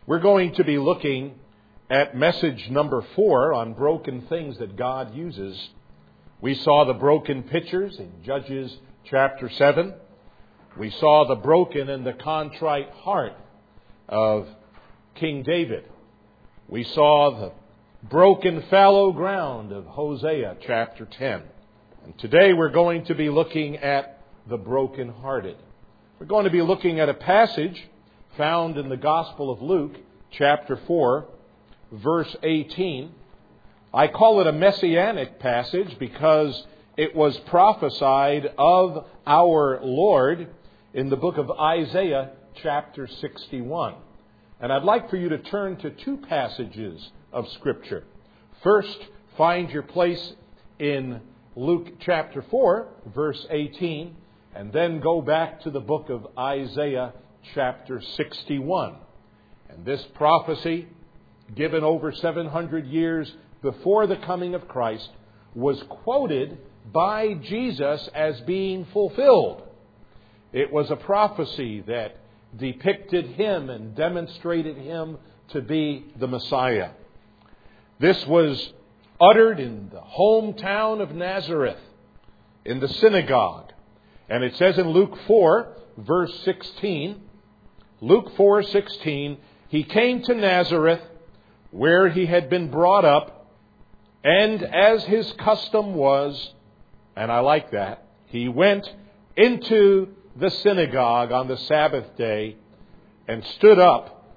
We're going to be looking at message number 4 on broken things that God uses. We saw the broken pitchers in Judges chapter 7. We saw the broken and the contrite heart of King David. We saw the broken fallow ground of Hosea chapter 10. And today we're going to be looking at the brokenhearted. We're going to be looking at a passage found in the Gospel of Luke, chapter 4, verse 18. I call it a messianic passage because it was prophesied of our Lord in the book of Isaiah, chapter 61. And I'd like for you to turn to 2 passages of Scripture. First, find your place in Luke chapter 4, verse 18, and then go back to the book of Isaiah, chapter 61. And this prophecy, given over 700 years before the coming of Christ, was quoted by Jesus as being fulfilled. It was a prophecy that depicted Him and demonstrated Him to be the Messiah. This was uttered in the hometown of Nazareth, in the synagogue. And it says in Luke 4, verse 16, Luke 4:16, He came to Nazareth, where He had been brought up, and as His custom was, and I like that, He went into the synagogue on the Sabbath day and stood up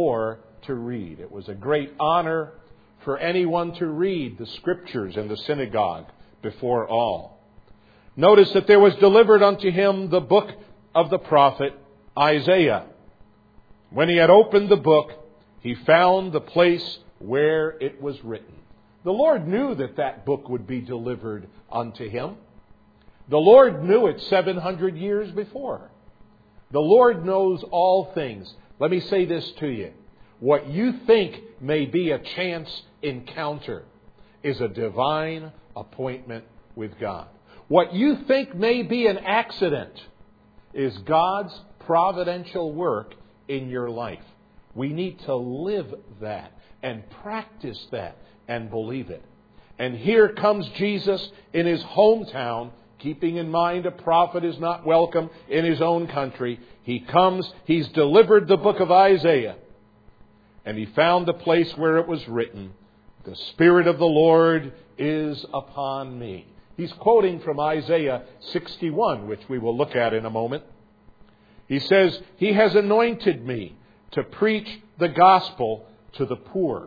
to read. It was a great honor for anyone to read the Scriptures in the synagogue before all. Notice that there was delivered unto Him the book of the prophet Isaiah. When He had opened the book, He found the place where it was written. The Lord knew that that book would be delivered unto Him. The Lord knew it 700 years before. The Lord knows all things. Let me say this to you. What you think may be a chance encounter is a divine appointment with God. What you think may be an accident is God's providential work in your life. We need to live that and practice that and believe it. And here comes Jesus in His hometown, keeping in mind a prophet is not welcome in his own country. He comes, He's delivered the book of Isaiah, and He found the place where it was written, "The Spirit of the Lord is upon me." He's quoting from Isaiah 61, which we will look at in a moment. He says, He has anointed me to preach the gospel to the poor.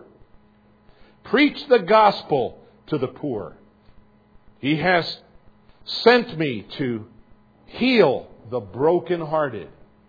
Preach the gospel to the poor. He has sent me to heal the brokenhearted.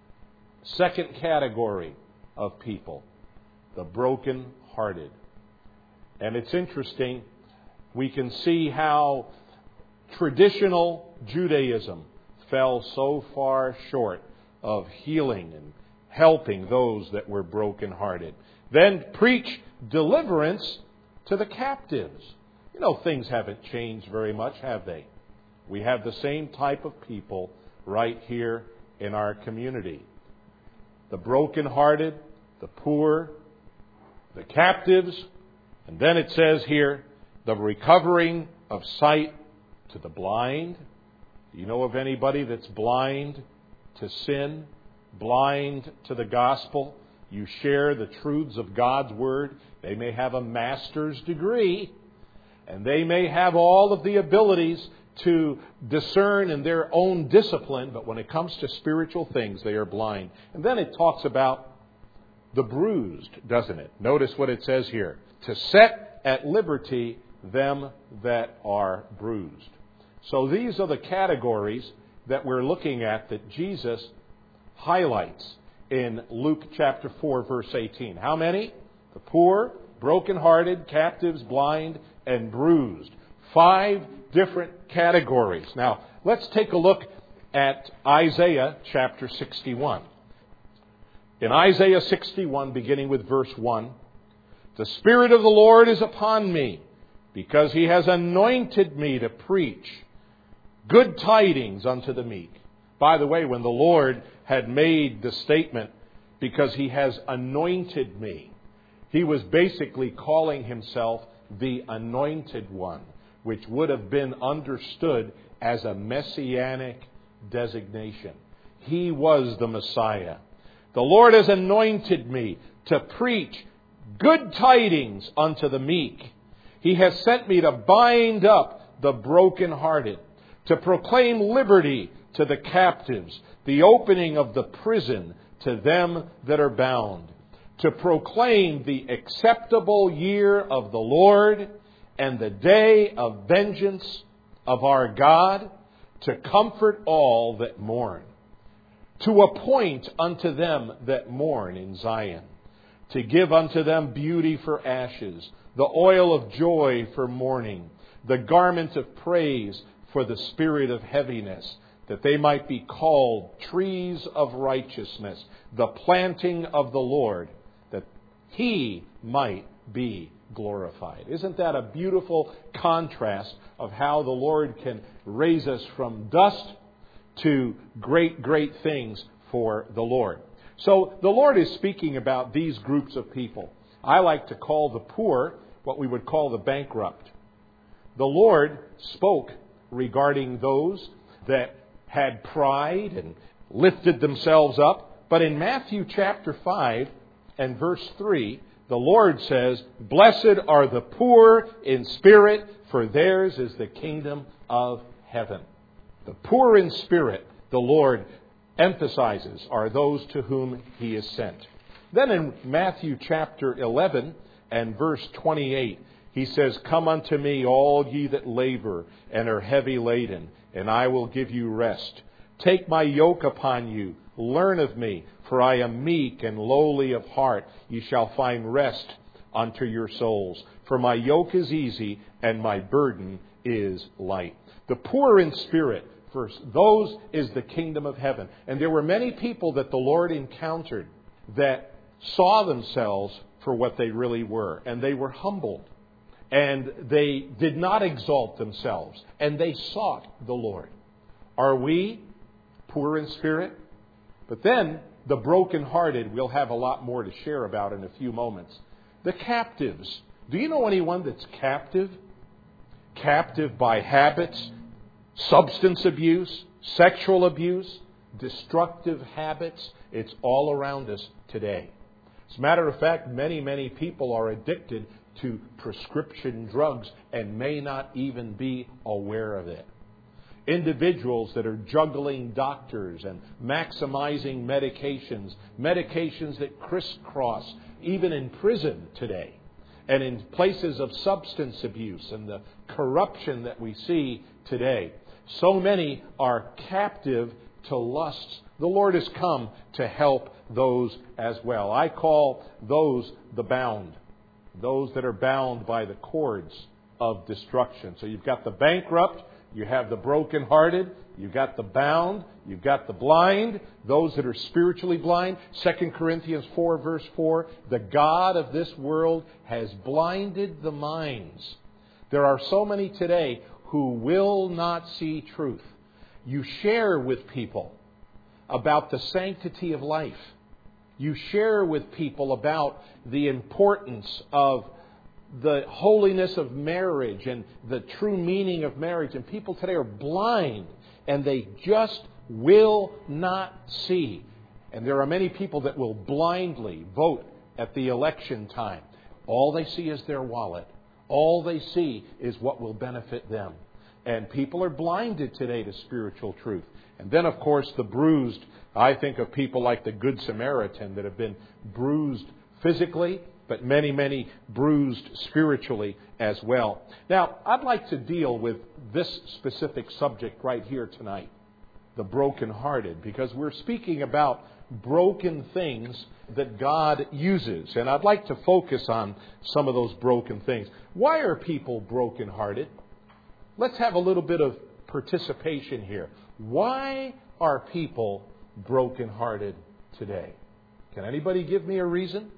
Second category of people, the brokenhearted. And it's interesting, we can see how traditional Judaism fell so far short of healing and helping those that were brokenhearted. Then preach deliverance to the captives. You know, things haven't changed very much, have they? We have the same type of people right here in our community. The brokenhearted, the poor, the captives, and then it says here, the recovering of sight to the blind. Do you know of anybody that's blind to sin, blind to the gospel? You share the truths of God's Word. They may have a master's degree, and they may have all of the abilities to discern in their own discipline, but when it comes to spiritual things, they are blind. And then it talks about the bruised, doesn't it? Notice what it says here. To set at liberty them that are bruised. So these are the categories that we're looking at that Jesus highlights in Luke chapter 4, verse 18. How many? The poor, brokenhearted, captives, blind, and bruised. 5 different categories. Now, let's take a look at Isaiah chapter 61. In Isaiah 61, beginning with verse 1, "The Spirit of the Lord is upon me, because He has anointed me to preach good tidings unto the meek." By the way, when the Lord had made the statement because He has anointed me. He was basically calling Himself the Anointed One, which would have been understood as a messianic designation. He was the Messiah. The Lord has anointed me to preach good tidings unto the meek. He has sent me to bind up the brokenhearted, to proclaim liberty to the captives, the opening of the prison to them that are bound, to proclaim the acceptable year of the Lord and the day of vengeance of our God, to comfort all that mourn, to appoint unto them that mourn in Zion, to give unto them beauty for ashes, the oil of joy for mourning, the garment of praise for the spirit of heaviness, that they might be called trees of righteousness, the planting of the Lord, that He might be glorified. Isn't that a beautiful contrast of how the Lord can raise us from dust to great, great things for the Lord? So the Lord is speaking about these groups of people. I like to call the poor what we would call the bankrupt. The Lord spoke regarding those that had pride and lifted themselves up. But in Matthew chapter 5 and verse 3, the Lord says, "Blessed are the poor in spirit, for theirs is the kingdom of heaven." The poor in spirit, the Lord emphasizes, are those to whom He is sent. Then in Matthew chapter 11 and verse 28, He says, "Come unto me, all ye that labor and are heavy laden, and I will give you rest. Take my yoke upon you, learn of me, for I am meek and lowly of heart. Ye shall find rest unto your souls. For my yoke is easy and my burden is light." The poor in spirit, for those is the kingdom of heaven. And there were many people that the Lord encountered that saw themselves for what they really were. And they were humbled. And they did not exalt themselves. And they sought the Lord. Are we poor in spirit? But then the brokenhearted, we'll have a lot more to share about in a few moments. The captives. Do you know anyone that's captive? Captive by habits, substance abuse, sexual abuse, destructive habits. It's all around us today. As a matter of fact, many, many people are addicted to prescription drugs and may not even be aware of it. Individuals that are juggling doctors and maximizing medications that crisscross, even in prison today, and in places of substance abuse and the corruption that we see today. So many are captive to lusts. The Lord has come to help those as well. I call those the bound. Those that are bound by the cords of destruction. So you've got the bankrupt, you have the brokenhearted, you've got the bound, you've got the blind, those that are spiritually blind. 2 Corinthians 4 verse 4, the God of this world has blinded the minds. There are so many today who will not see truth. You share with people about the sanctity of life. You share with people about the importance of the holiness of marriage and the true meaning of marriage. And people today are blind and they just will not see. And there are many people that will blindly vote at the election time. All they see is their wallet. All they see is what will benefit them. And people are blinded today to spiritual truth. And then, of course, the bruised. I think of people like the Good Samaritan that have been bruised physically, but many, many bruised spiritually as well. Now, I'd like to deal with this specific subject right here tonight, the brokenhearted, because we're speaking about broken things that God uses. And I'd like to focus on some of those broken things. Why are people brokenhearted? Let's have a little bit of participation here. Why are people brokenhearted today? Can anybody give me a reason?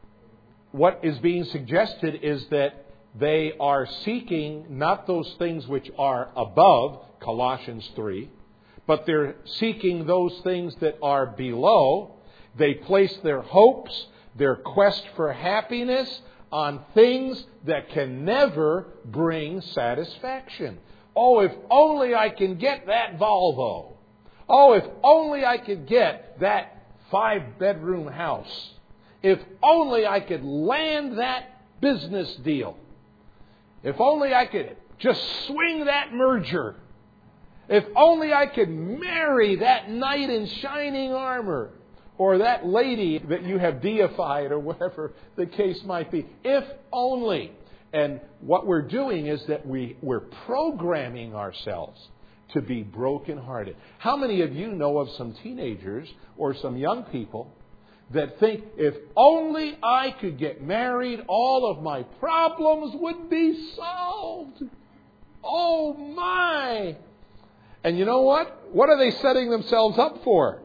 What is being suggested is that they are seeking not those things which are above, Colossians 3, but they're seeking those things that are below, They place their hopes, their quest for happiness on things that can never bring satisfaction. Oh, if only I can get that Volvo. Oh, if only I could get that 5-bedroom house. If only I could land that business deal. If only I could just swing that merger. If only I could marry that knight in shining armor. Or that lady that you have deified, or whatever the case might be. If only. And what we're doing is that we're programming ourselves to be brokenhearted. How many of you know of some teenagers or some young people that think, if only I could get married, all of my problems would be solved? Oh my! And you know what? What are they setting themselves up for?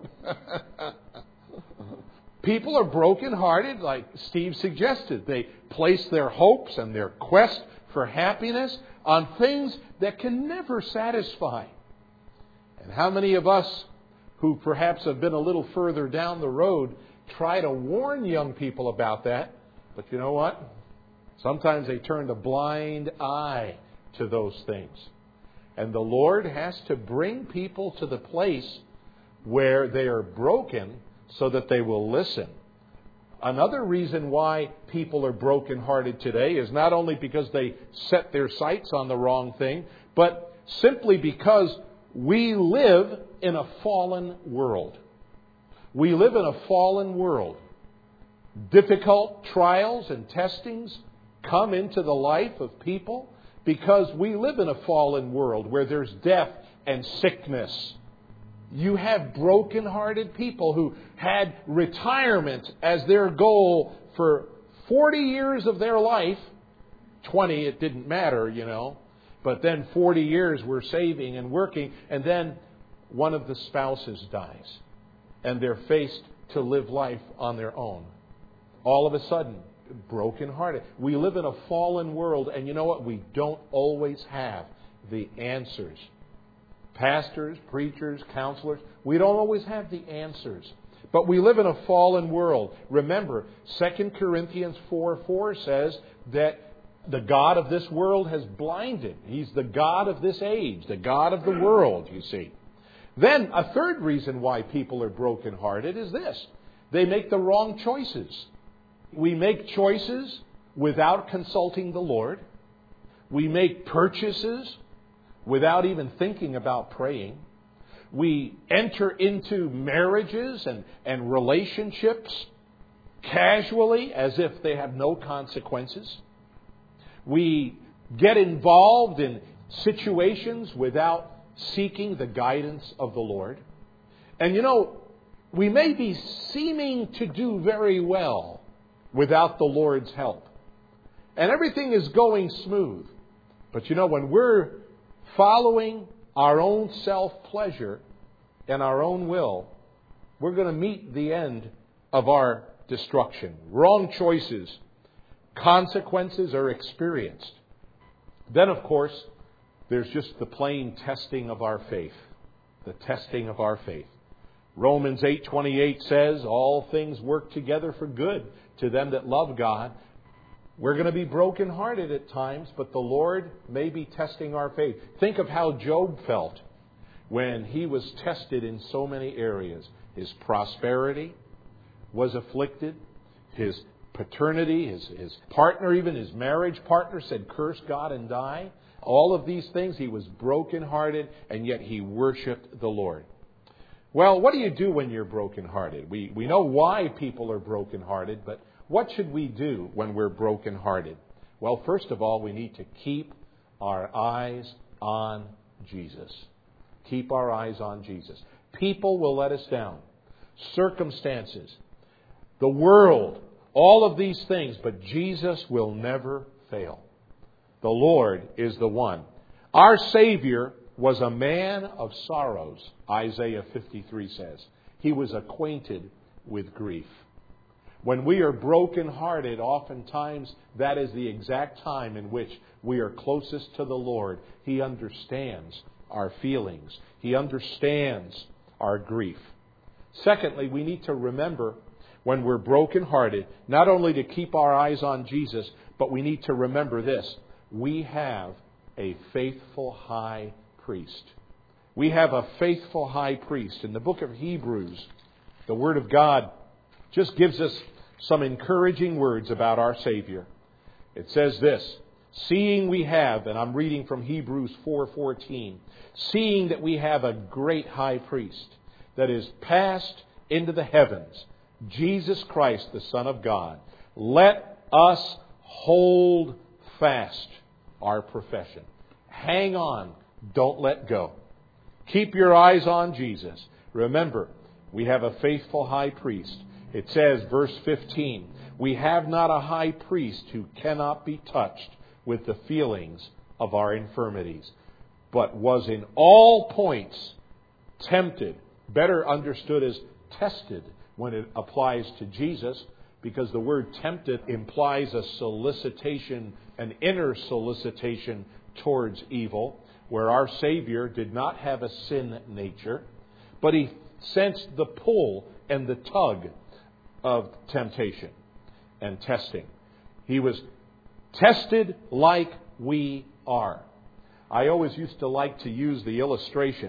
People are brokenhearted, like Steve suggested. They place their hopes and their quest for happiness on things that can never satisfy. And how many of us who perhaps have been a little further down the road try to warn young people about that? But you know what? Sometimes they turn a blind eye to those things. And the Lord has to bring people to the place where they are broken so that they will listen. Another reason why people are brokenhearted today is not only because they set their sights on the wrong thing, but simply because we live in a fallen world. We live in a fallen world. Difficult trials and testings come into the life of people because we live in a fallen world where there's death and sickness. You have broken-hearted people who had retirement as their goal for 40 years of their life. 20, it didn't matter, But then 40 years were saving and working. And then one of the spouses dies. And they're faced to live life on their own. All of a sudden, broken-hearted. We live in a fallen world. And you know what? We don't always have the answers. Pastors, preachers, counselors, we don't always have the answers. But we live in a fallen world. Remember, 2 Corinthians 4:4 says that the God of this world has blinded. He's the God of this age, the God of the world, you see. Then a third reason why people are brokenhearted is this. They make the wrong choices. We make choices without consulting the Lord. We make purchases without even thinking about praying. We enter into marriages and relationships casually as if they have no consequences. We get involved in situations without seeking the guidance of the Lord. And we may be seeming to do very well without the Lord's help. And everything is going smooth. But when we're following our own self-pleasure and our own will, we're going to meet the end of our destruction. Wrong choices, consequences are experienced. Then, of course, there's just the plain testing of our faith. The testing of our faith. Romans 8:28 says, all things work together for good to them that love God. We're going to be brokenhearted at times, but the Lord may be testing our faith. Think of how Job felt when he was tested in so many areas. His prosperity was afflicted. His paternity, his partner, even his marriage partner said, curse God and die. All of these things, he was brokenhearted, and yet he worshiped the Lord. Well, what do you do when you're brokenhearted? We know why people are brokenhearted, but what should we do when we're brokenhearted? Well, first of all, we need to keep our eyes on Jesus. Keep our eyes on Jesus. People will let us down. Circumstances, the world, all of these things, but Jesus will never fail. The Lord is the one. Our Savior was a man of sorrows, Isaiah 53 says. He was acquainted with grief. When we are brokenhearted, oftentimes that is the exact time in which we are closest to the Lord. He understands our feelings. He understands our grief. Secondly, we need to remember when we're brokenhearted, not only to keep our eyes on Jesus, but we need to remember this. We have a faithful high priest. We have a faithful high priest. In the book of Hebrews, the Word of God just gives us some encouraging words about our Savior. It says this, seeing we have, and I'm reading from Hebrews 4:14, seeing that we have a great high priest that is passed into the heavens, Jesus Christ, the Son of God, let us hold fast our profession. Hang on. Don't let go. Keep your eyes on Jesus. Remember, we have a faithful high priest. It says, verse 15, we have not a high priest who cannot be touched with the feelings of our infirmities, but was in all points tempted, better understood as tested when it applies to Jesus, because the word tempted implies a solicitation, an inner solicitation towards evil, where our Savior did not have a sin nature, but He sensed the pull and the tug of temptation and testing. He was tested like we are. I always used to like to use the illustration,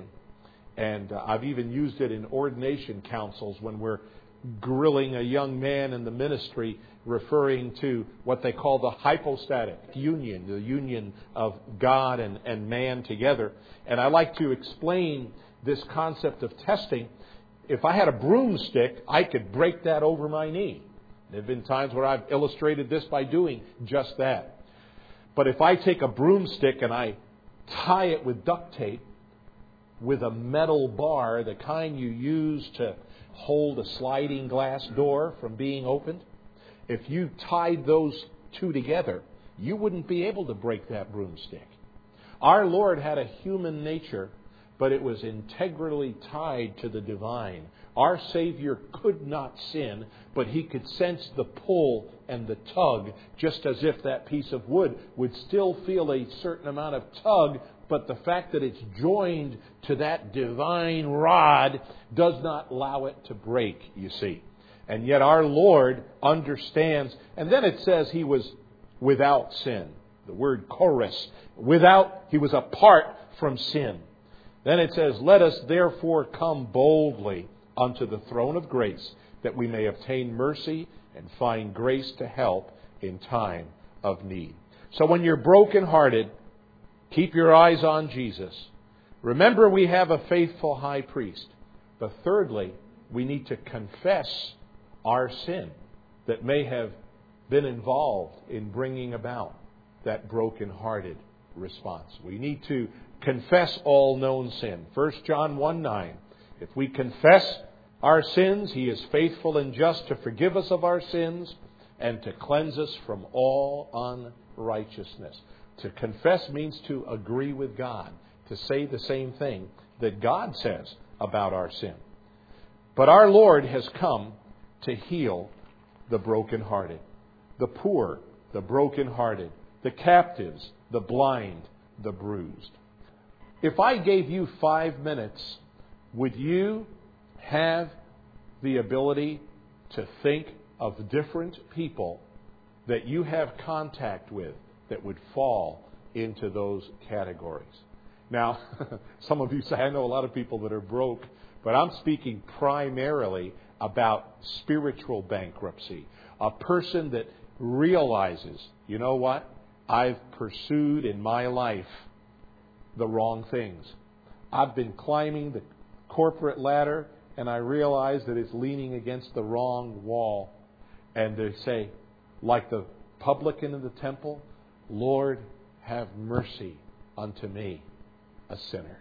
and I've even used it in ordination councils when we're grilling a young man in the ministry, referring to what they call the hypostatic union, the union of God and man together. And I like to explain this concept of testing. If I had a broomstick, I could break that over my knee. There have been times where I've illustrated this by doing just that. But if I take a broomstick and I tie it with duct tape, with a metal bar, the kind you use to hold a sliding glass door from being opened, if you tied those two together, you wouldn't be able to break that broomstick. Our Lord had a human nature, but it was integrally tied to the divine. Our Savior could not sin, but He could sense the pull and the tug, just as if that piece of wood would still feel a certain amount of tug, but the fact that it's joined to that divine rod does not allow it to break, you see. And yet our Lord understands. And then it says He was without sin. The word chorus. Without, He was apart from sin. Then it says, let us therefore come boldly unto the throne of grace, that we may obtain mercy and find grace to help in time of need. So when you're brokenhearted, keep your eyes on Jesus. Remember, we have a faithful high priest. But thirdly, we need to confess our sin that may have been involved in bringing about that brokenhearted response. We need to confess all known sin. 1 John 1:9. If we confess our sins, He is faithful and just to forgive us of our sins and to cleanse us from all unrighteousness. To confess means to agree with God, to say the same thing that God says about our sin. But our Lord has come to heal the brokenhearted, the poor, the brokenhearted, the captives, the blind, the bruised. If I gave you 5 minutes, would you have the ability to think of different people that you have contact with that would fall into those categories? Now, some of you say, I know a lot of people that are broke, but I'm speaking primarily about spiritual bankruptcy. A person that realizes, you know what? I've pursued in my life the wrong things. I've been climbing the corporate ladder and I realize that it's leaning against the wrong wall. And they say, like the publican in the temple, Lord, have mercy unto me, a sinner.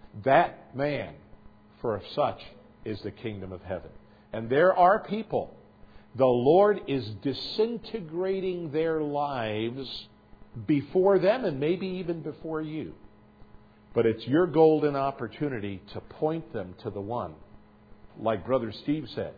That man, for such is the kingdom of heaven. And there are people, the Lord is disintegrating their lives before them and maybe even before you. But it's your golden opportunity to point them to the one, like Brother Steve said,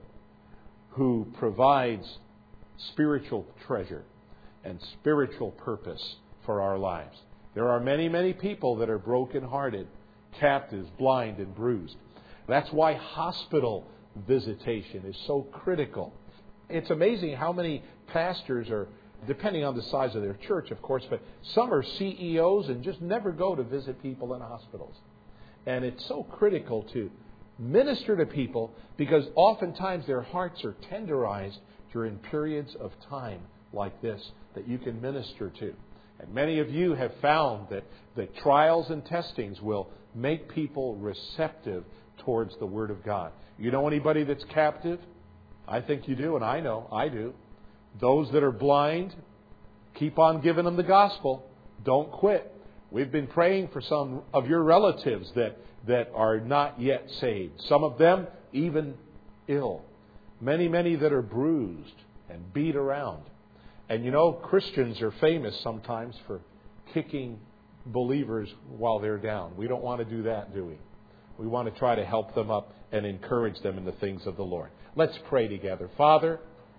who provides spiritual treasure and spiritual purpose for our lives. There are many, many people that are brokenhearted, captives, blind, and bruised. That's why hospital visitation is so critical. It's amazing how many pastors are, depending on the size of their church, of course, but some are CEOs and just never go to visit people in hospitals. And it's so critical to minister to people because oftentimes their hearts are tenderized during periods of time like this that you can minister to. And many of you have found that the trials and testings will make people receptive towards the Word of God. You know anybody that's captive? I think you do, and I know I do. Those that are blind, keep on giving them the gospel. Don't quit. We've been praying for some of your relatives that are not yet saved. Some of them even ill. Many that are bruised and beat around. And you know, Christians are famous sometimes for kicking believers while they're down. We don't want to do that, do we? We want to try to help them up and encourage them in the things of the Lord. Let's pray together. Father,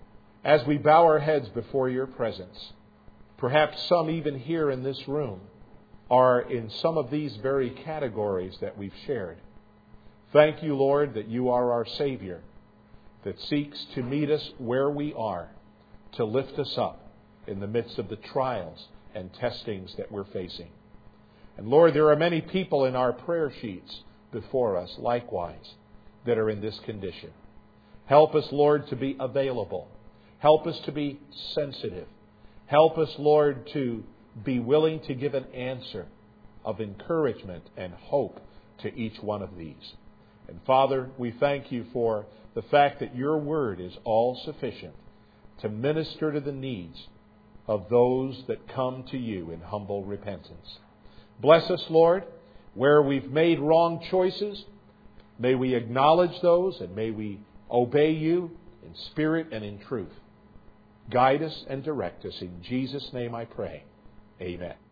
as we bow our heads before your presence, perhaps some even here in this room are in some of these very categories that we've shared. Thank you, Lord, that you are our Savior, that seeks to meet us where we are, to lift us up in the midst of the trials and testings that we're facing. And Lord, there are many people in our prayer sheets before us, likewise, that are in this condition. Help us, Lord, to be available. Help us to be sensitive. Help us, Lord, to be willing to give an answer of encouragement and hope to each one of these. And Father, we thank you for the fact that your word is all sufficient to minister to the needs of those that come to you in humble repentance. Bless us, Lord, where we've made wrong choices. May we acknowledge those and may we obey you in spirit and in truth. Guide us and direct us. In Jesus' name I pray. Amen.